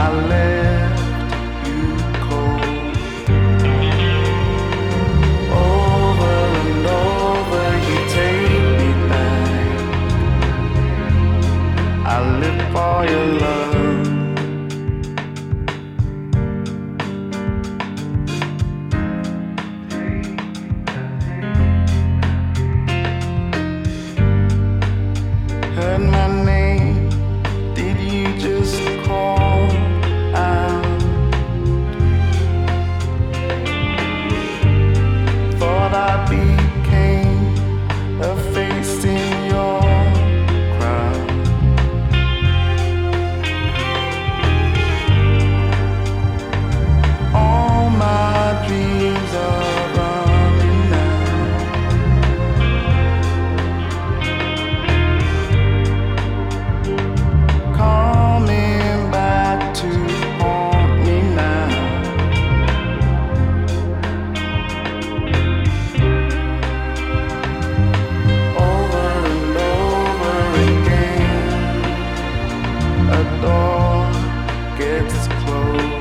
I left you cold. Over and over you take me back. I live for your love. Heard my name, did you just call out? Thought I became a face in your crowd. All my dreams are running out. Coming back to haunt me now. Over and over again, a door gets closed.